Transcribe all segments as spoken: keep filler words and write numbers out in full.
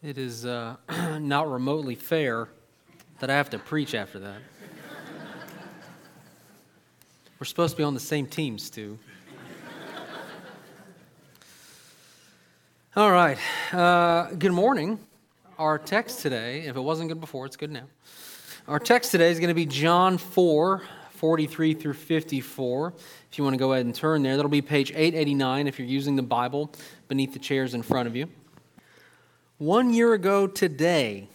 It is uh, not remotely fair that I have to preach after that. We're supposed to be on the same team, Stu. All right. Uh, good morning. Our text today, if it wasn't good before, it's good now. Our text today is going to be John four, forty-three through fifty-four. If you want to go ahead and turn there, that'll be page eight eighty-nine if you're using the Bible beneath the chairs in front of you. One year ago today,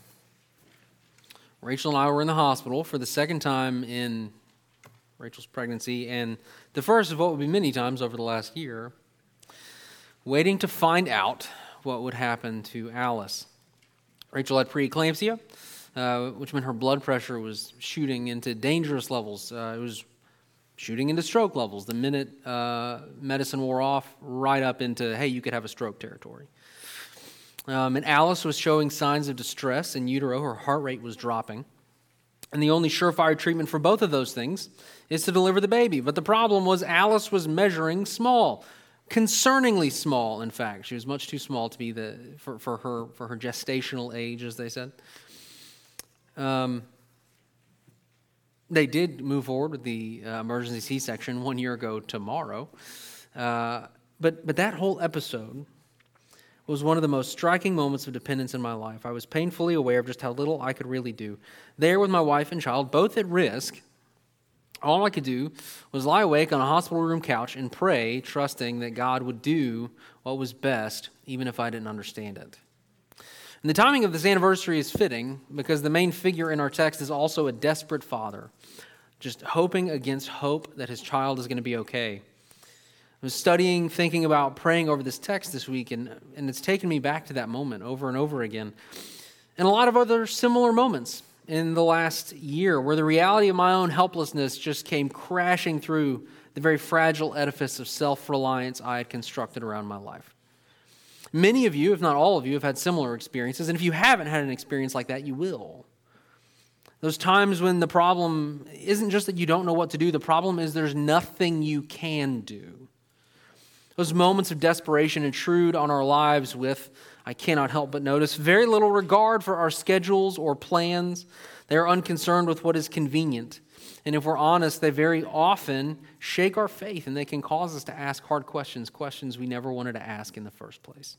Rachel and I were in the hospital for the second time in Rachel's pregnancy and the first of what would be many times over the last year, waiting to find out what would happen to Alice. Rachel had preeclampsia, uh, which meant her blood pressure was shooting into dangerous levels. Uh, it was shooting into stroke levels. The minute uh, medicine wore off, right up into, hey, you could have a stroke territory. Um, and Alice was showing signs of distress in utero. Her heart rate was dropping. And the only surefire treatment for both of those things is to deliver the baby. But the problem was Alice was measuring small, concerningly small, in fact. She was much too small to be the for, for her for her gestational age, as they said. Um, they did move forward with the uh, emergency C-section one year ago tomorrow. Uh, but but that whole episode was one of the most striking moments of dependence in my life. I was painfully aware of just how little I could really do. There with my wife and child, both at risk, all I could do was lie awake on a hospital room couch and pray, trusting that God would do what was best, even if I didn't understand it. And the timing of this anniversary is fitting because the main figure in our text is also a desperate father, just hoping against hope that his child is going to be okay. I was studying, thinking about praying over this text this week, and, and it's taken me back to that moment over and over again. And a lot of other similar moments in the last year where the reality of my own helplessness just came crashing through the very fragile edifice of self-reliance I had constructed around my life. Many of you, if not all of you, have had similar experiences, and if you haven't had an experience like that, you will. Those times when the problem isn't just that you don't know what to do, the problem is there's nothing you can do. Those moments of desperation intrude on our lives with, I cannot help but notice, very little regard for our schedules or plans. They are unconcerned with what is convenient. And if we're honest, they very often shake our faith, and they can cause us to ask hard questions, questions we never wanted to ask in the first place.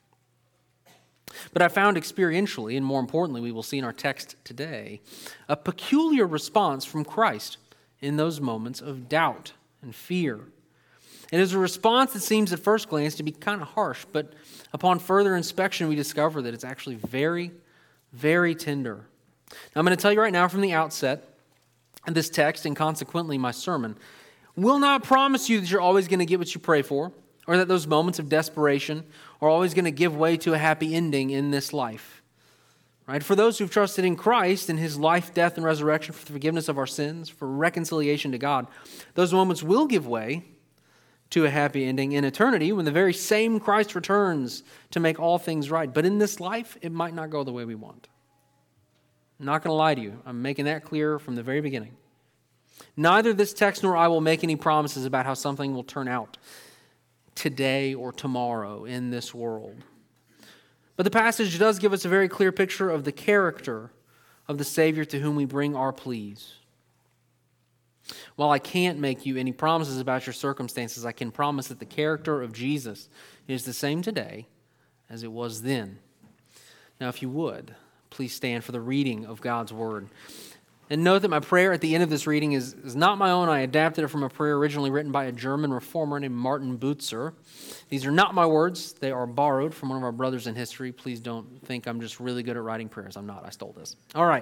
But I found experientially, and more importantly, we will see in our text today, a peculiar response from Christ in those moments of doubt and fear. It is a response that seems at first glance to be kind of harsh, but upon further inspection, we discover that it's actually very, very tender. Now, I'm going to tell you right now from the outset, this text, and consequently my sermon, will not promise you that you're always going to get what you pray for, or that those moments of desperation are always going to give way to a happy ending in this life. Right? For those who've trusted in Christ and his life, death, and resurrection for the forgiveness of our sins, for reconciliation to God, those moments will give way to a happy ending in eternity when the very same Christ returns to make all things right. But in this life, it might not go the way we want. I'm not going to lie to you. I'm making that clear from the very beginning. Neither this text nor I will make any promises about how something will turn out today or tomorrow in this world. But the passage does give us a very clear picture of the character of the Savior to whom we bring our pleas. While I can't make you any promises about your circumstances, I can promise that the character of Jesus is the same today as it was then. Now, if you would, please stand for the reading of God's Word. And note that my prayer at the end of this reading is, is not my own. I adapted it from a prayer originally written by a German reformer named Martin Butzer. These are not my words. They are borrowed from one of our brothers in history. Please don't think I'm just really good at writing prayers. I'm not. I stole this. All right.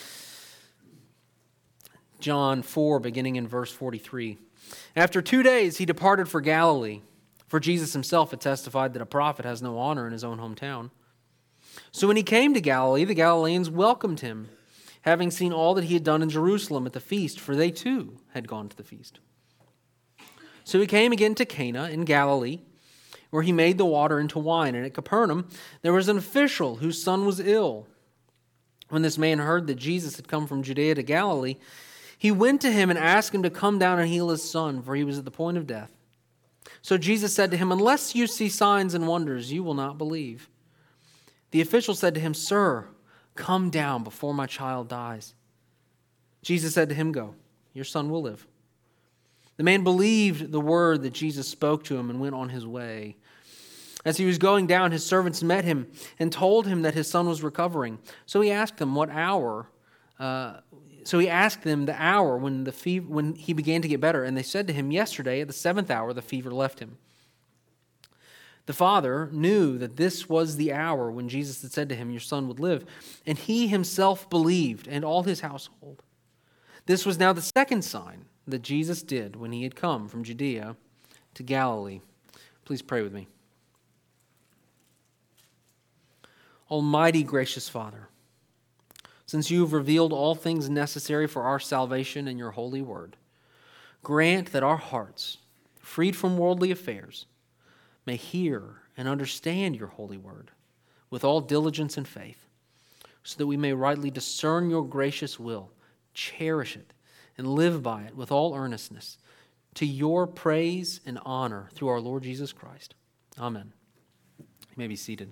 John four, beginning in verse forty-three. After two days, he departed for Galilee, for Jesus himself had testified that a prophet has no honor in his own hometown. So when he came to Galilee, the Galileans welcomed him, having seen all that he had done in Jerusalem at the feast, for they too had gone to the feast. So he came again to Cana in Galilee, where he made the water into wine. And at Capernaum, there was an official whose son was ill. When this man heard that Jesus had come from Judea to Galilee, he went to him and asked him to come down and heal his son, for he was at the point of death. So Jesus said to him, "Unless you see signs and wonders, you will not believe." The official said to him, "Sir, come down before my child dies." Jesus said to him, "Go, your son will live." The man believed the word that Jesus spoke to him and went on his way. As he was going down, his servants met him and told him that his son was recovering. So he asked them what hour. Uh, so he asked them the hour when the fever, when he began to get better, and they said to him, "Yesterday at the seventh hour, the fever left him." The father knew that this was the hour when Jesus had said to him, "Your son would live," and he himself believed, and all his household. This was now the second sign that Jesus did when he had come from Judea to Galilee. Please pray with me. Almighty gracious Father, since you have revealed all things necessary for our salvation in your holy word, grant that our hearts, freed from worldly affairs, may hear and understand your holy word with all diligence and faith, so that we may rightly discern your gracious will, cherish it, and live by it with all earnestness, to your praise and honor through our Lord Jesus Christ. Amen. You may be seated.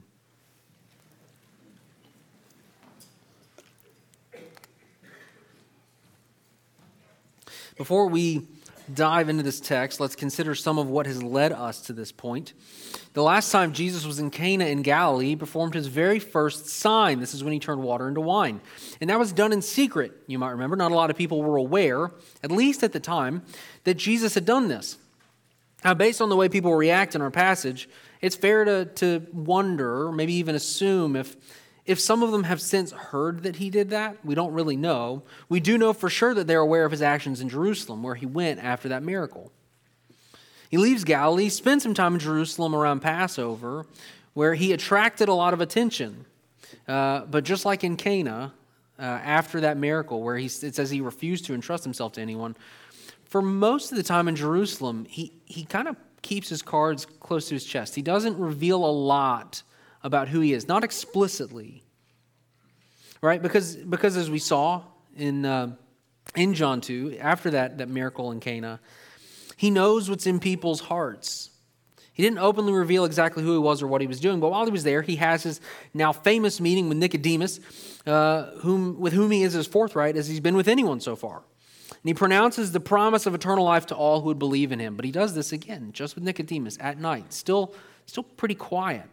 Before we dive into this text, let's consider some of what has led us to this point. The last time Jesus was in Cana in Galilee, he performed his very first sign. This is when he turned water into wine. And that was done in secret, you might remember. Not a lot of people were aware, at least at the time, that Jesus had done this. Now, based on the way people react in our passage, it's fair to, to wonder, maybe even assume, if If some of them have since heard that he did that. We don't really know. We do know for sure that they're aware of his actions in Jerusalem, where he went after that miracle. He leaves Galilee, spends some time in Jerusalem around Passover, where he attracted a lot of attention. Uh, but just like in Cana, uh, after that miracle, where he, it says he refused to entrust himself to anyone, for most of the time in Jerusalem, he, he kind of keeps his cards close to his chest. He doesn't reveal a lot about who he is, not explicitly, right? Because because as we saw in uh, in John two, after that that miracle in Cana, he knows what's in people's hearts. He didn't openly reveal exactly who he was or what he was doing, but while he was there, he has his now famous meeting with Nicodemus, uh, whom with whom he is as forthright as he's been with anyone so far. And he pronounces the promise of eternal life to all who would believe in him. But he does this again, just with Nicodemus at night, still still pretty quiet.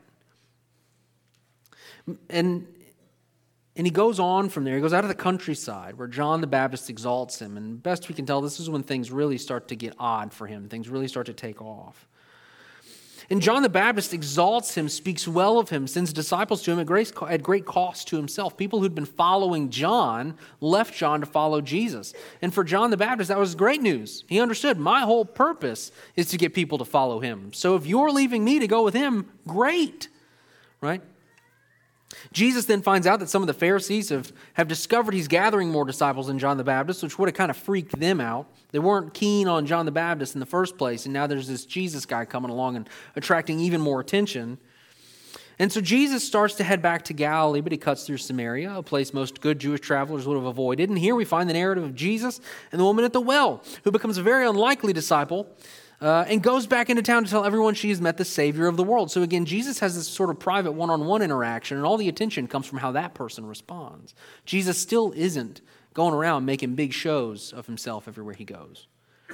And and he goes on from there. He goes out of the countryside where John the Baptist exalts him. And best we can tell, this is when things really start to get odd for him. Things really start to take off. And John the Baptist exalts him, speaks well of him, sends disciples to him at great, at great cost to himself. People who'd been following John left John to follow Jesus. And for John the Baptist, that was great news. He understood, my whole purpose is to get people to follow him. So if you're leaving me to go with him, great, right? Jesus then finds out that some of the Pharisees have, have discovered he's gathering more disciples than John the Baptist, which would have kind of freaked them out. They weren't keen on John the Baptist in the first place, and now there's this Jesus guy coming along and attracting even more attention. And so Jesus starts to head back to Galilee, but he cuts through Samaria, a place most good Jewish travelers would have avoided. And here we find the narrative of Jesus and the woman at the well, who becomes a very unlikely disciple, Uh, and goes back into town to tell everyone she has met the Savior of the world. So again, Jesus has this sort of private one-on-one interaction, and all the attention comes from how that person responds. Jesus still isn't going around making big shows of himself everywhere he goes.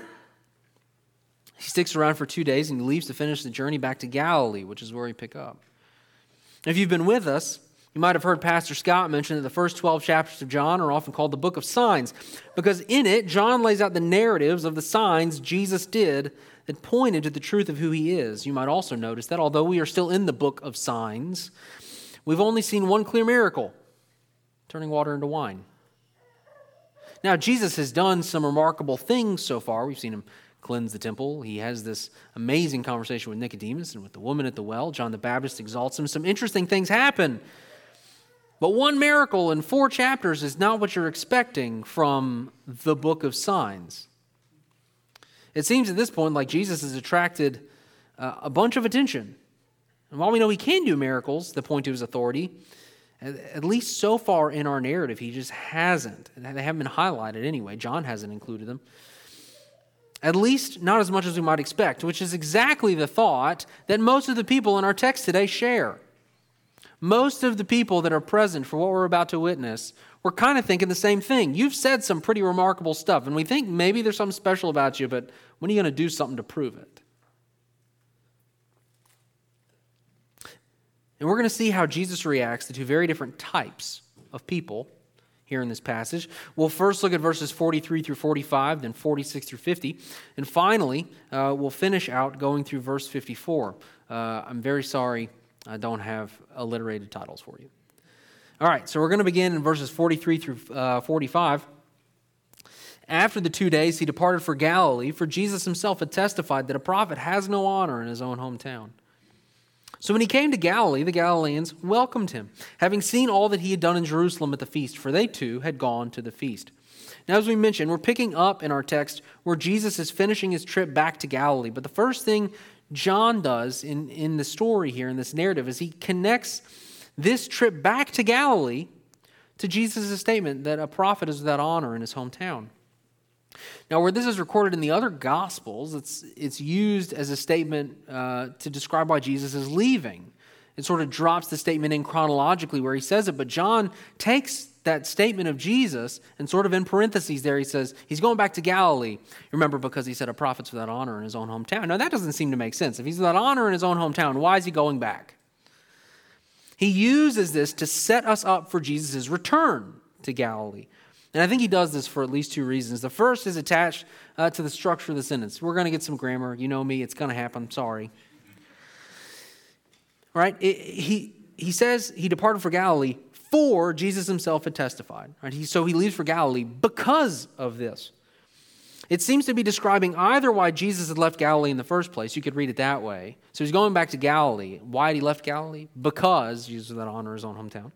He sticks around for two days and he leaves to finish the journey back to Galilee, which is where we pick up. If you've been with us, you might have heard Pastor Scott mention that the first twelve chapters of John are often called the book of signs, because in it, John lays out the narratives of the signs Jesus did that pointed to the truth of who he is. You might also notice that although we are still in the book of signs, we've only seen one clear miracle, turning water into wine. Now, Jesus has done some remarkable things so far. We've seen him cleanse the temple. He has this amazing conversation with Nicodemus and with the woman at the well. John the Baptist exalts him. Some interesting things happen. But one miracle in four chapters is not what you're expecting from the book of signs. It seems at this point like Jesus has attracted uh, a bunch of attention. And while we know he can do miracles that point to his authority, at least so far in our narrative, he just hasn't. They haven't been highlighted anyway. John hasn't included them. At least not as much as we might expect, which is exactly the thought that most of the people in our text today share. Most of the people that are present for what we're about to witness were kind of thinking the same thing. You've said some pretty remarkable stuff, and we think maybe there's something special about you, but when are you going to do something to prove it? And we're going to see how Jesus reacts to two very different types of people here in this passage. We'll first look at verses forty-three through forty-five, then forty-six through fifty, and finally, uh, we'll finish out going through verse fifty-four. Uh, I'm very sorry I don't have alliterated titles for you. All right, so we're going to begin in verses forty-three through uh, forty-five. After the two days, he departed for Galilee, for Jesus himself had testified that a prophet has no honor in his own hometown. So when he came to Galilee, the Galileans welcomed him, having seen all that he had done in Jerusalem at the feast, for they too had gone to the feast. Now, as we mentioned, we're picking up in our text where Jesus is finishing his trip back to Galilee. But the first thing John does in, in the story here, in this narrative, is he connects this trip back to Galilee to Jesus' statement that a prophet is without honor in his hometown. Now, where this is recorded in the other Gospels, it's it's used as a statement uh, to describe why Jesus is leaving. It sort of drops the statement in chronologically where he says it, but John takes that statement of Jesus and sort of in parentheses there he says, he's going back to Galilee. Remember, because he said a prophet's without honor in his own hometown. Now, that doesn't seem to make sense. If he's without honor in his own hometown, why is he going back? He uses this to set us up for Jesus' return to Galilee. And I think he does this for at least two reasons. The first is attached uh, to the structure of the sentence. We're going to get some grammar. You know me. It's going to happen. Sorry. All right? It, he, he says he departed for Galilee for Jesus himself had testified. Right? He, so he leaves for Galilee because of this. It seems to be describing either why Jesus had left Galilee in the first place. You could read it that way. So he's going back to Galilee. Why had he left Galilee? Because Jesus was without honor in his own hometown.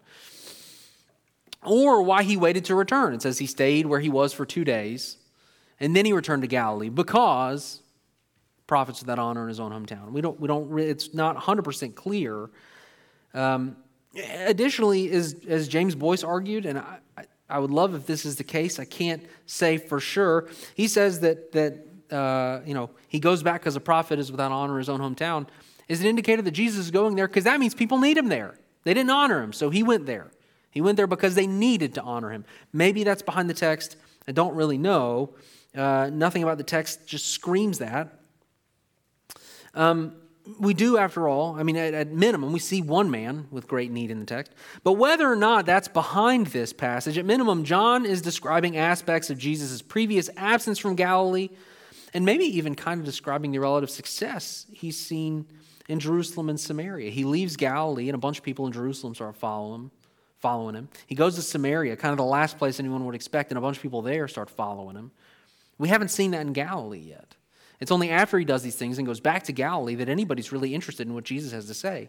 Or why he waited to return. It says he stayed where he was for two days, and then he returned to Galilee because prophets without honor in his own hometown. We don't. We don't. It's not one hundred percent clear. Um, additionally, as as James Boyce argued, and I, I, I would love if this is the case. I can't say for sure. He says that that uh, you know he goes back because a prophet is without honor in his own hometown. Is an indicator that Jesus is going there because that means people need him there. They didn't honor him, so he went there. He went there because they needed to honor him. Maybe that's behind the text. I don't really know. Uh, nothing about the text just screams that. Um, we do, after all, I mean, at, at minimum, we see one man with great need in the text. But whether or not that's behind this passage, at minimum, John is describing aspects of Jesus' previous absence from Galilee, and maybe even kind of describing the relative success he's seen in Jerusalem and Samaria. He leaves Galilee, and a bunch of people in Jerusalem start following him. following him. He goes to Samaria, kind of the last place anyone would expect, and a bunch of people there start following him. We haven't seen that in Galilee yet. It's only after he does these things and goes back to Galilee that anybody's really interested in what Jesus has to say.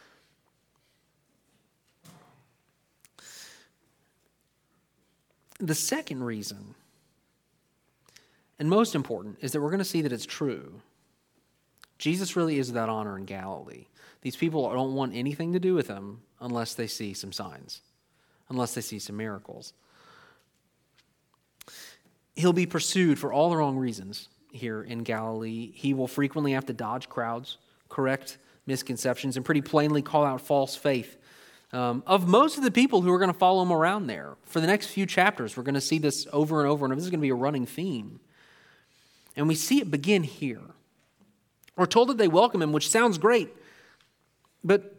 The second reason, and most important, is that we're going to see that it's true. Jesus really is without honor in Galilee. These people don't want anything to do with him unless they see some signs, unless they see some miracles. He'll be pursued for all the wrong reasons here in Galilee. He will frequently have to dodge crowds, correct misconceptions, and pretty plainly call out false faith um, of most of the people who are going to follow him around there. For the next few chapters, we're going to see this over and over, and this is going to be a running theme. And we see it begin here. We're told that they welcome him, which sounds great, but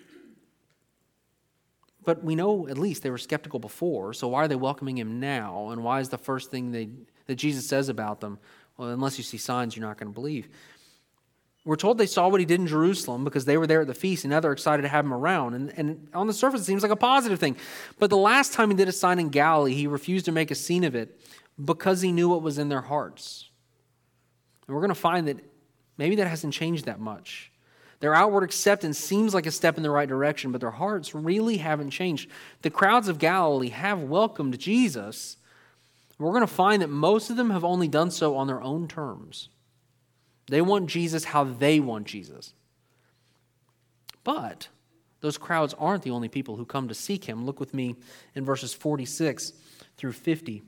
But we know at least they were skeptical before, so why are they welcoming him now? And why is the first thing they, that Jesus says about them, well, unless you see signs, you're not going to believe? We're told they saw what he did in Jerusalem because they were there at the feast, and now they're excited to have him around. And, and on the surface, it seems like a positive thing. But the last time he did a sign in Galilee, he refused to make a scene of it because he knew what was in their hearts. And we're going to find that maybe that hasn't changed that much. Their outward acceptance seems like a step in the right direction, but their hearts really haven't changed. The crowds of Galilee have welcomed Jesus. We're going to find that most of them have only done so on their own terms. They want Jesus how they want Jesus. But those crowds aren't the only people who come to seek him. Look with me in verses forty-six through fifty.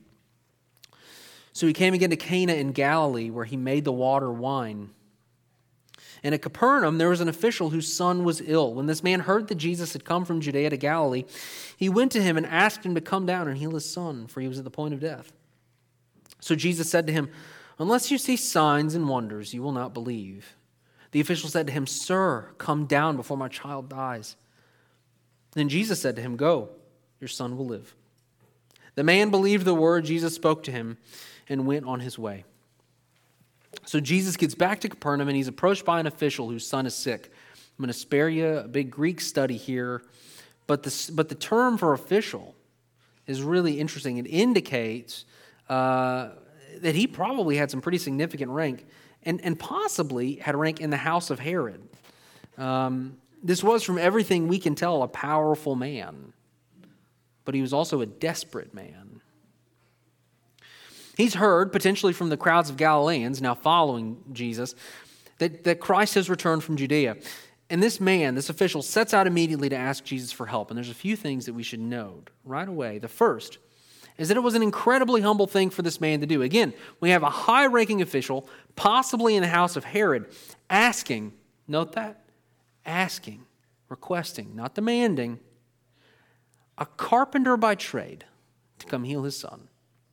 So he came again to Cana in Galilee, where he made the water wine. And at Capernaum, there was an official whose son was ill. When this man heard that Jesus had come from Judea to Galilee, he went to him and asked him to come down and heal his son, for he was at the point of death. So Jesus said to him, "Unless you see signs and wonders, you will not believe." The official said to him, "Sir, come down before my child dies." Then Jesus said to him, "Go, your son will live." The man believed the word Jesus spoke to him and went on his way. So Jesus gets back to Capernaum, and he's approached by an official whose son is sick. I'm going to spare you a big Greek study here, but the, but the term for official is really interesting. It indicates uh, that he probably had some pretty significant rank, and, and possibly had rank in the house of Herod. Um, this was, from everything we can tell, a powerful man, but he was also a desperate man. He's heard, potentially from the crowds of Galileans now following Jesus, that, that Christ has returned from Judea. And this man, this official, sets out immediately to ask Jesus for help. And there's a few things that we should note right away. The first is that it was an incredibly humble thing for this man to do. Again, we have a high-ranking official, possibly in the house of Herod, asking, note that, asking, requesting, not demanding, a carpenter by trade to come heal his son.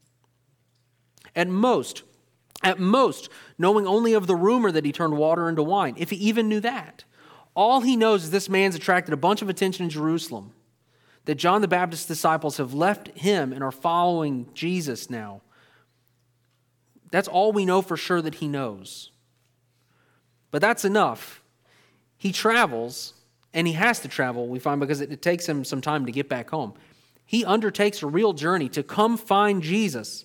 At most, at most, knowing only of the rumor that he turned water into wine, if he even knew that. All he knows is this man's attracted a bunch of attention in Jerusalem, that John the Baptist's disciples have left him and are following Jesus now. That's all we know for sure that he knows. But that's enough. He travels, and he has to travel, we find, because it, it takes him some time to get back home. He undertakes a real journey to come find Jesus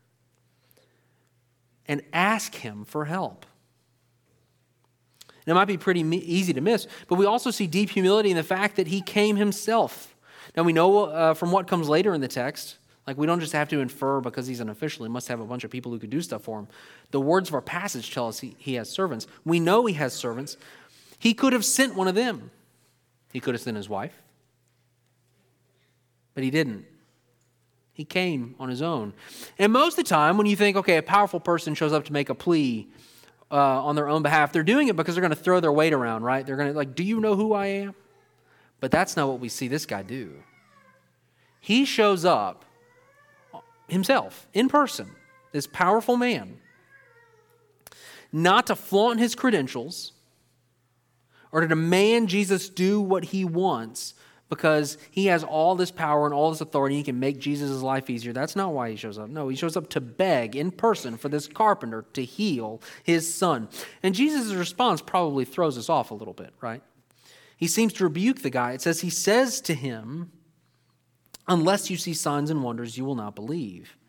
and ask him for help. And it might be pretty easy to miss, but we also see deep humility in the fact that he came himself. Now we know uh, from what comes later in the text, like we don't just have to infer because he's an official, he must have a bunch of people who could do stuff for him. The words of our passage tell us he, he has servants. We know he has servants. He could have sent one of them. He could have sent his wife, but he didn't. He came on his own. And most of the time, when you think, okay, a powerful person shows up to make a plea uh, on their own behalf, they're doing it because they're going to throw their weight around, right? They're going to, like, do you know who I am? But that's not what we see this guy do. He shows up himself, in person, this powerful man, not to flaunt his credentials or to demand Jesus do what he wants, because he has all this power and all this authority, he can make Jesus' life easier. That's not why he shows up. No, he shows up to beg in person for this carpenter to heal his son. And Jesus' response probably throws us off a little bit, right? He seems to rebuke the guy. It says, he says to him, "Unless you see signs and wonders, you will not believe."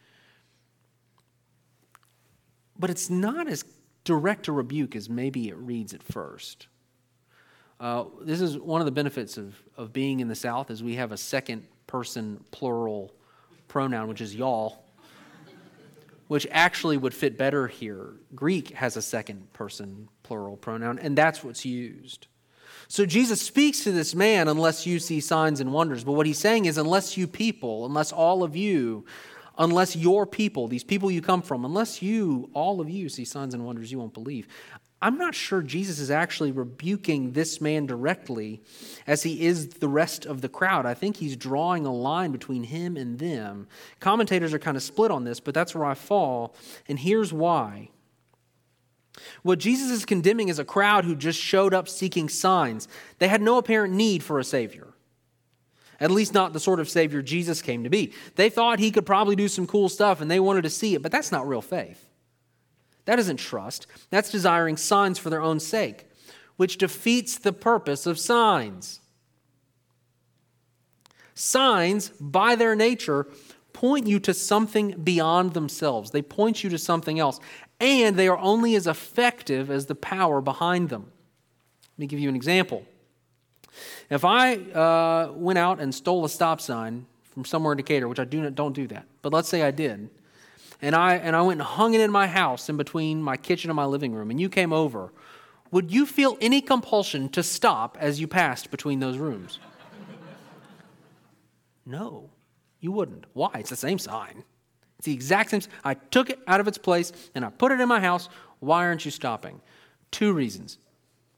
But it's not as direct a rebuke as maybe it reads at first. Uh, this is one of the benefits of, of being in the South, is we have a second person plural pronoun, which is y'all, which actually would fit better here. Greek has a second person plural pronoun, and that's what's used. So Jesus speaks to this man, unless you see signs and wonders. But what he's saying is, unless you people, unless all of you, unless your people, these people you come from, unless you, all of you, see signs and wonders, you won't believe. I'm not sure Jesus is actually rebuking this man directly as he is the rest of the crowd. I think he's drawing a line between him and them. Commentators are kind of split on this, but that's where I fall, and here's why. What Jesus is condemning is a crowd who just showed up seeking signs. They had no apparent need for a Savior. At least not the sort of Savior Jesus came to be. They thought he could probably do some cool stuff, and they wanted to see it, but that's not real faith. That isn't trust. That's desiring signs for their own sake, which defeats the purpose of signs. Signs, by their nature, point you to something beyond themselves. They point you to something else, and they are only as effective as the power behind them. Let me give you an example. If I uh, went out and stole a stop sign from somewhere in Decatur, which I do not, don't do that, but let's say I did, And I and I went and hung it in my house in between my kitchen and my living room, and you came over, would you feel any compulsion to stop as you passed between those rooms? No, you wouldn't. Why? It's the same sign. It's the exact same. I took it out of its place, and I put it in my house. Why aren't you stopping? Two reasons.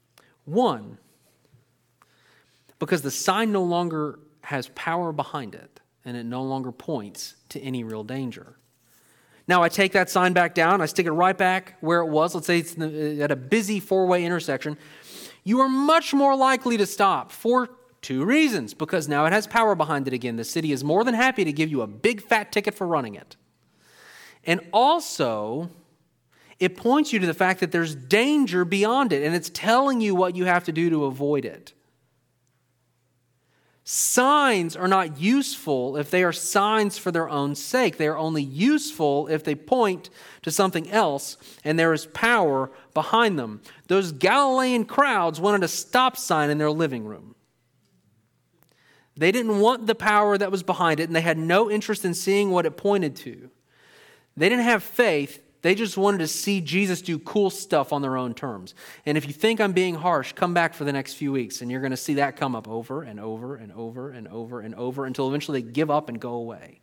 One, because the sign no longer has power behind it, and it no longer points to any real danger. Now I take that sign back down, I stick it right back where it was. Let's say it's at a busy four-way intersection. You are much more likely to stop for two reasons. Because now it has power behind it again. The city is more than happy to give you a big fat ticket for running it. And also, it points you to the fact that there's danger beyond it, and it's telling you what you have to do to avoid it. Signs are not useful if they are signs for their own sake. They are only useful if they point to something else and there is power behind them. Those Galilean crowds wanted a stop sign in their living room. They didn't want the power that was behind it, and they had no interest in seeing what it pointed to. They didn't have faith. They just wanted to see Jesus do cool stuff on their own terms. And if you think I'm being harsh, come back for the next few weeks and you're going to see that come up over and over and over and over and over until eventually they give up and go away.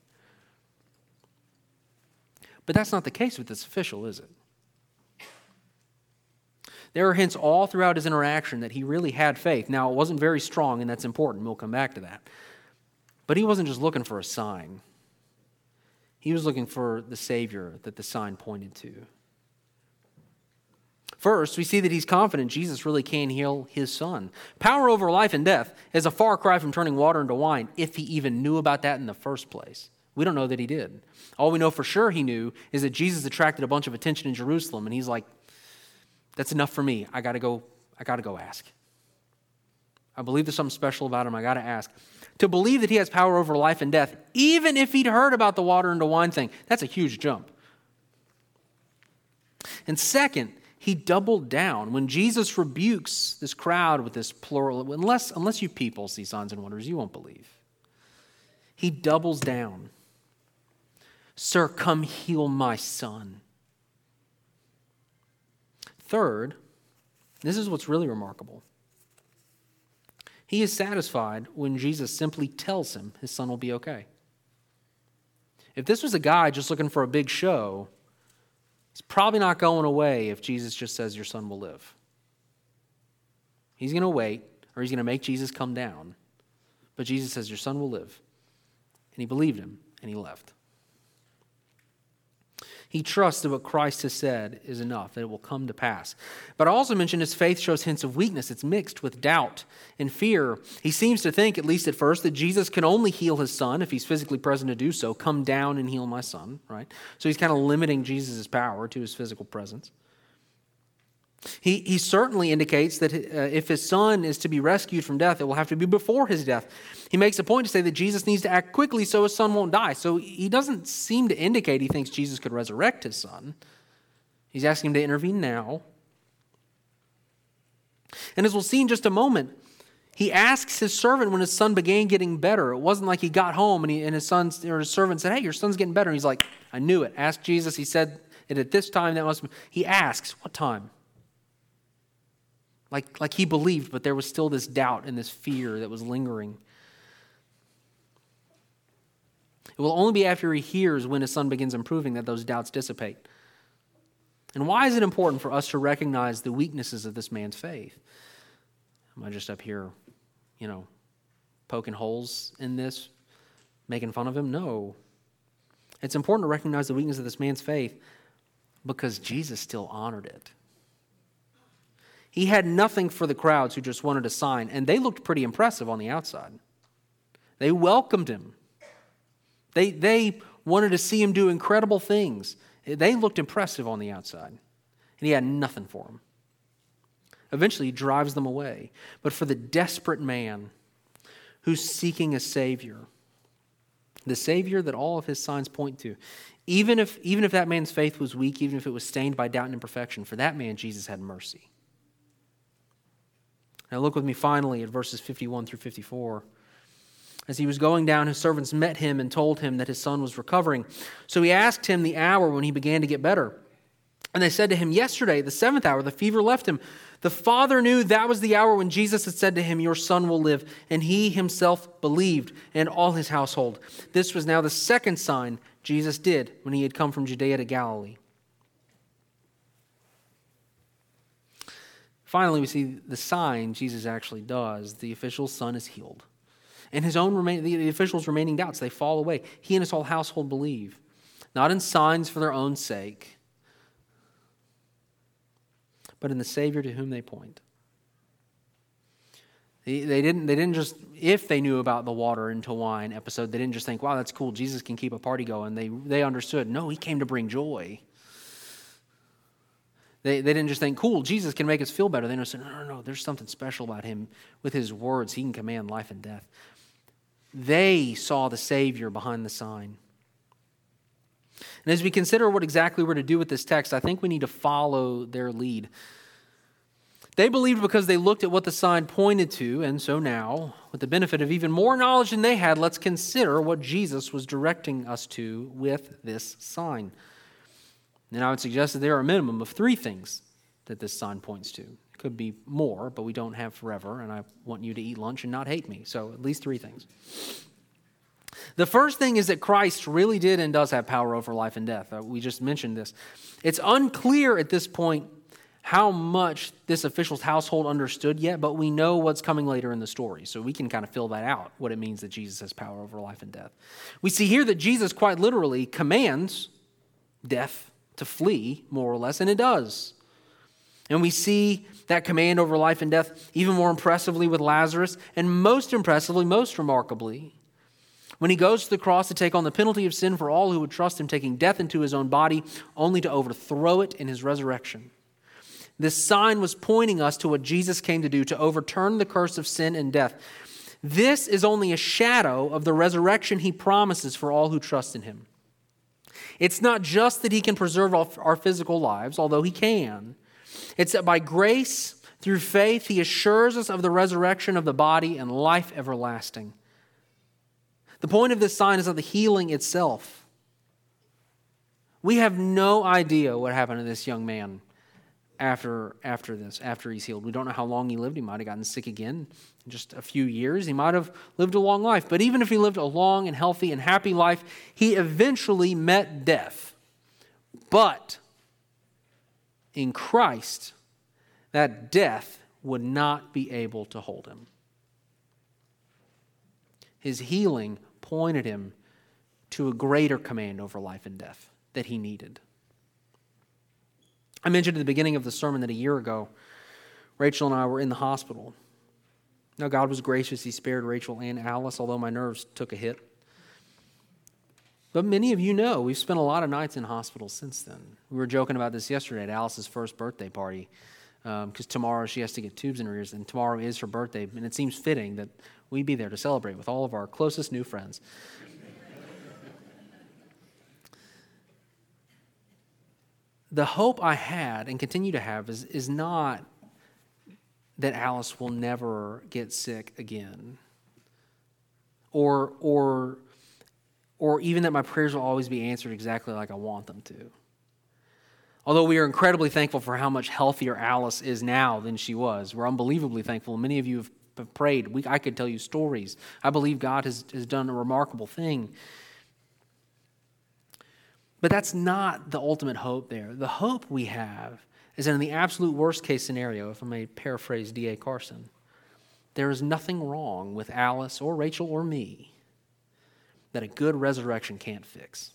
But that's not the case with this official, is it? There are hints all throughout his interaction that he really had faith. Now, it wasn't very strong, and that's important. We'll come back to that. But he wasn't just looking for a sign. He was looking for the Savior that the sign pointed to. First, we see that he's confident Jesus really can heal his son. Power over life and death is a far cry from turning water into wine, if he even knew about that in the first place. We don't know that he did. All we know for sure he knew is that Jesus attracted a bunch of attention in Jerusalem, and he's like, that's enough for me. I gotta go, I gotta go ask. I believe there's something special about him. I gotta ask. To believe that he has power over life and death, even if he'd heard about the water into wine thing, that's a huge jump. And second, he doubled down. When Jesus rebukes this crowd with this plural, unless, unless you people see signs and wonders, you won't believe. He doubles down. Sir, come heal my son. Third, this is what's really remarkable. He is satisfied when Jesus simply tells him his son will be okay. If this was a guy just looking for a big show, he's probably not going away if Jesus just says your son will live. He's going to wait, or he's going to make Jesus come down. But Jesus says your son will live. And he believed him, and he left. He trusts that what Christ has said is enough, that it will come to pass. But I also mentioned his faith shows hints of weakness. It's mixed with doubt and fear. He seems to think, at least at first, that Jesus can only heal his son if he's physically present to do so. Come down and heal my son, right? So he's kind of limiting Jesus' power to his physical presence. He, he certainly indicates that uh, if his son is to be rescued from death, it will have to be before his death. He makes a point to say that Jesus needs to act quickly so his son won't die. So he doesn't seem to indicate he thinks Jesus could resurrect his son. He's asking him to intervene now. And as we'll see in just a moment, he asks his servant when his son began getting better. It wasn't like he got home and, he, and his, son, or his servant said, hey, your son's getting better. And he's like, I knew it. Ask Jesus. He said it at this time. That must be. He asks, what time? Like, like he believed, but there was still this doubt and this fear that was lingering. It will only be after he hears when his son begins improving that those doubts dissipate. And why is it important for us to recognize the weaknesses of this man's faith? Am I just up here, you know, poking holes in this, making fun of him? No. It's important to recognize the weakness of this man's faith because Jesus still honored it. He had nothing for the crowds who just wanted a sign, and they looked pretty impressive on the outside. They welcomed him. They, they wanted to see him do incredible things. They looked impressive on the outside, and he had nothing for them. Eventually, he drives them away. But for the desperate man who's seeking a Savior, the Savior that all of his signs point to, even if, even if that man's faith was weak, even if it was stained by doubt and imperfection, for that man, Jesus had mercy. Now look with me finally at verses fifty-one through fifty-four. As he was going down, his servants met him and told him that his son was recovering. So he asked him the hour when he began to get better. And they said to him, yesterday, the seventh hour, the fever left him. The father knew that was the hour when Jesus had said to him, your son will live. And he himself believed, and all his household. This was now the second sign Jesus did when he had come from Judea to Galilee. Finally, we see the sign Jesus actually does. The official's son is healed. And his own remain, the, the official's remaining doubts, they fall away. He and his whole household believe, not in signs for their own sake, but in the Savior to whom they point. They, they didn't, they didn't just, if they knew about the water into wine episode, they didn't just think, wow, that's cool, Jesus can keep a party going. They, they understood, no, he came to bring joy. They, they didn't just think, cool, Jesus can make us feel better. They understood, no, no, no, there's something special about him. With his words, he can command life and death. They saw the Savior behind the sign. And as we consider what exactly we're to do with this text, I think we need to follow their lead. They believed because they looked at what the sign pointed to, and so now, with the benefit of even more knowledge than they had, let's consider what Jesus was directing us to with this sign. And I would suggest that there are a minimum of three things that this sign points to. It could be more, but we don't have forever, and I want you to eat lunch and not hate me. So at least three things. The first thing is that Christ really did and does have power over life and death. Uh, we just mentioned this. It's unclear at this point how much this official's household understood yet, but we know what's coming later in the story, so we can kind of fill that out, what it means that Jesus has power over life and death. We see here that Jesus quite literally commands death to flee, more or less, and it does. And we see that command over life and death even more impressively with Lazarus, and most impressively, most remarkably, when he goes to the cross to take on the penalty of sin for all who would trust him, taking death into his own body, only to overthrow it in his resurrection. This sign was pointing us to what Jesus came to do, to overturn the curse of sin and death. This is only a shadow of the resurrection he promises for all who trust in him. It's not just that he can preserve our physical lives, although he can. It's that by grace, through faith, he assures us of the resurrection of the body and life everlasting. The point of this sign is not the healing itself. We have no idea what happened to this young man after, after this, after he's healed. We don't know how long he lived. He might have gotten sick again in just a few years. He might have lived a long life. But even if he lived a long and healthy and happy life, he eventually met death. But in Christ, that death would not be able to hold him. His healing pointed him to a greater command over life and death that he needed. I mentioned at the beginning of the sermon that a year ago, Rachel and I were in the hospital. Now, God was gracious. He spared Rachel and Alice, although my nerves took a hit. But many of you know we've spent a lot of nights in hospitals since then. We were joking about this yesterday at Alice's first birthday party, because um, tomorrow she has to get tubes in her ears, and tomorrow is her birthday, and it seems fitting that we be there to celebrate with all of our closest new friends. The hope I had and continue to have is, is not that Alice will never get sick again, or or or even that my prayers will always be answered exactly like I want them to. Although we are incredibly thankful for how much healthier Alice is now than she was. We're unbelievably thankful. Many of you have prayed. We, I could tell you stories. I believe God has, has done a remarkable thing. But that's not the ultimate hope there. The hope we have is that in the absolute worst case scenario, if I may paraphrase D A Carson, there is nothing wrong with Alice or Rachel or me that a good resurrection can't fix.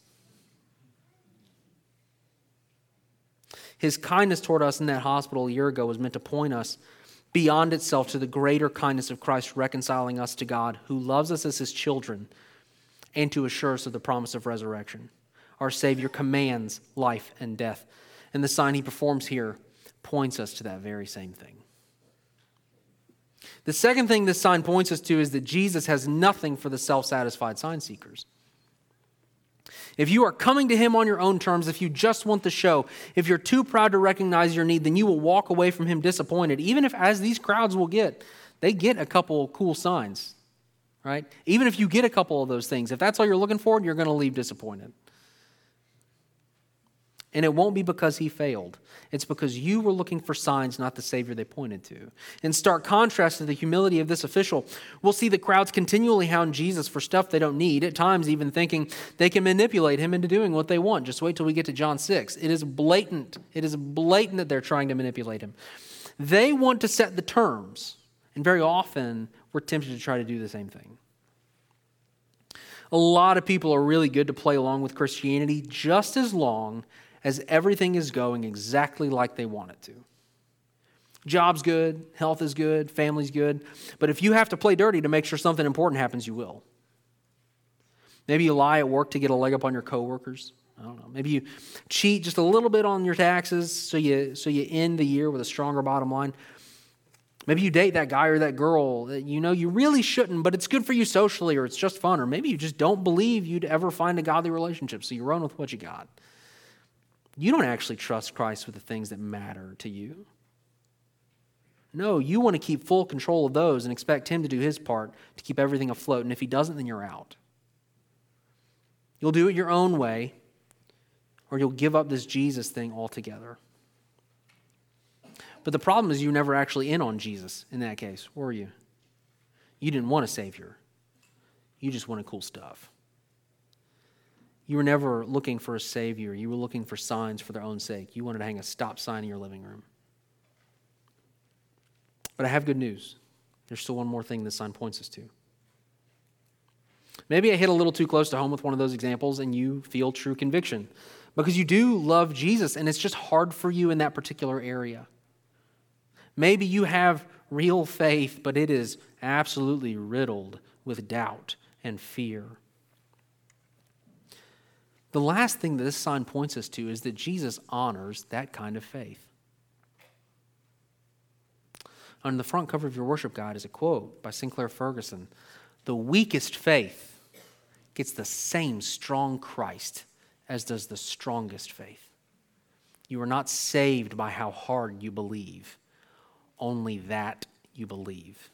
His kindness toward us in that hospital a year ago was meant to point us beyond itself to the greater kindness of Christ reconciling us to God, who loves us as his children, and to assure us of the promise of resurrection. Our Savior commands life and death, and the sign he performs here points us to that very same thing. The second thing this sign points us to is that Jesus has nothing for the self-satisfied sign seekers. If you are coming to him on your own terms, if you just want the show, if you're too proud to recognize your need, then you will walk away from him disappointed, even if, as these crowds will get, they get a couple cool signs, right? Even if you get a couple of those things, if that's all you're looking for, you're going to leave disappointed. And it won't be because he failed. It's because you were looking for signs, not the Savior they pointed to. In stark contrast to the humility of this official, we'll see the crowds continually hound Jesus for stuff they don't need, at times even thinking they can manipulate him into doing what they want. Just wait till we get to John six. It is blatant. It is blatant that they're trying to manipulate him. They want to set the terms, and very often we're tempted to try to do the same thing. A lot of people are really good to play along with Christianity just as long as everything is going exactly like they want it to. Job's good, health is good, family's good, but if you have to play dirty to make sure something important happens, you will. Maybe you lie at work to get a leg up on your coworkers. I don't know. Maybe you cheat just a little bit on your taxes so you so you end the year with a stronger bottom line. Maybe you date that guy or that girl that you know you really shouldn't, but it's good for you socially or it's just fun. Or maybe you just don't believe you'd ever find a godly relationship, so you run with what you got. You don't actually trust Christ with the things that matter to you. No, you want to keep full control of those and expect Him to do His part to keep everything afloat. And if He doesn't, then you're out. You'll do it your own way, or you'll give up this Jesus thing altogether. But the problem is you were never actually in on Jesus in that case, were you? You didn't want a Savior. You just wanted cool stuff. You were never looking for a Savior. You were looking for signs for their own sake. You wanted to hang a stop sign in your living room. But I have good news. There's still one more thing this sign points us to. Maybe I hit a little too close to home with one of those examples and you feel true conviction because you do love Jesus and it's just hard for you in that particular area. Maybe you have real faith, but it is absolutely riddled with doubt and fear. The last thing that this sign points us to is that Jesus honors that kind of faith. On the front cover of your worship guide is a quote by Sinclair Ferguson. The weakest faith gets the same strong Christ as does the strongest faith. You are not saved by how hard you believe, only that you believe.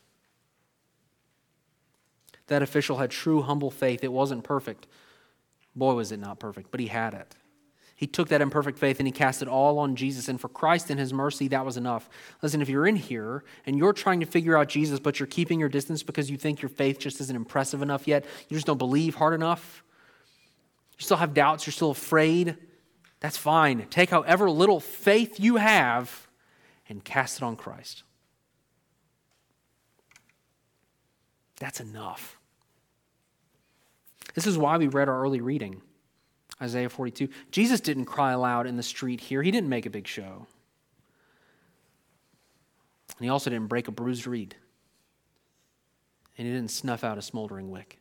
That official had true humble faith. It wasn't perfect. Boy, was it not perfect, but he had it. He took that imperfect faith and he cast it all on Jesus. And for Christ and His mercy, that was enough. Listen, if you're in here and you're trying to figure out Jesus, but you're keeping your distance because you think your faith just isn't impressive enough yet, you just don't believe hard enough, you still have doubts, you're still afraid, that's fine. Take however little faith you have and cast it on Christ. That's enough. This is why we read our early reading. Isaiah forty-two. Jesus didn't cry aloud in the street here. He didn't make a big show. And He also didn't break a bruised reed. And He didn't snuff out a smoldering wick.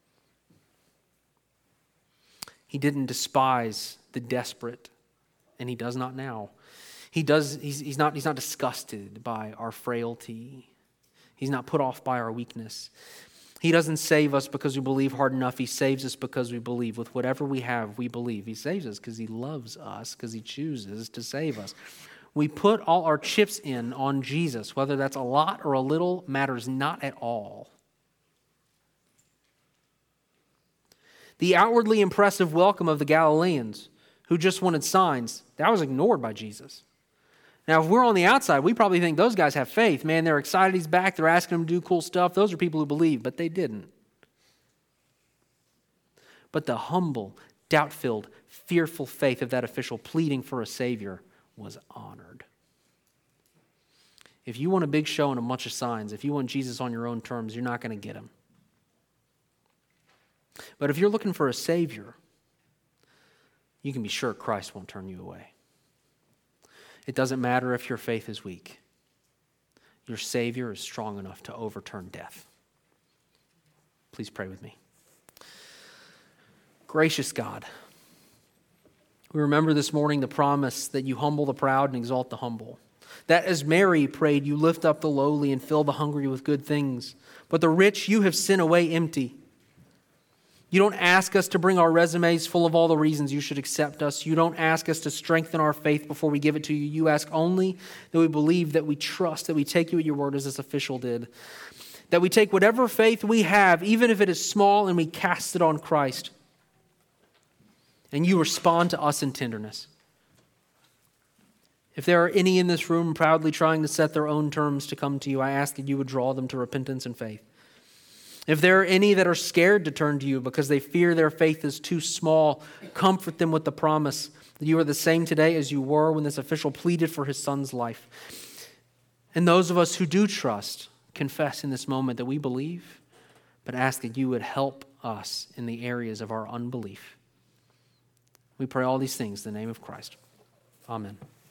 He didn't despise the desperate, and He does not now. He does. He's, he's not. He's not disgusted by our frailty. He's not put off by our weakness. He doesn't save us because we believe hard enough. He saves us because we believe. With whatever we have, we believe. He saves us because He loves us, because He chooses to save us. We put all our chips in on Jesus. Whether that's a lot or a little matters not at all. The outwardly impressive welcome of the Galileans who just wanted signs, that was ignored by Jesus. Now, if we're on the outside, we probably think those guys have faith. Man, they're excited He's back. They're asking Him to do cool stuff. Those are people who believe, but they didn't. But the humble, doubt-filled, fearful faith of that official pleading for a Savior was honored. If you want a big show and a bunch of signs, if you want Jesus on your own terms, you're not going to get Him. But if you're looking for a Savior, you can be sure Christ won't turn you away. It doesn't matter if your faith is weak. Your Savior is strong enough to overturn death. Please pray with me. Gracious God, we remember this morning the promise that you humble the proud and exalt the humble. That as Mary prayed, you lift up the lowly and fill the hungry with good things. But the rich you have sent away empty. You don't ask us to bring our resumes full of all the reasons you should accept us. You don't ask us to strengthen our faith before we give it to you. You ask only that we believe, that we trust, that we take you at your word as this official did. That we take whatever faith we have, even if it is small, and we cast it on Christ. And you respond to us in tenderness. If there are any in this room proudly trying to set their own terms to come to you, I ask that you would draw them to repentance and faith. If there are any that are scared to turn to you because they fear their faith is too small, comfort them with the promise that you are the same today as you were when this official pleaded for his son's life. And those of us who do trust, confess in this moment that we believe, but ask that you would help us in the areas of our unbelief. We pray all these things in the name of Christ. Amen.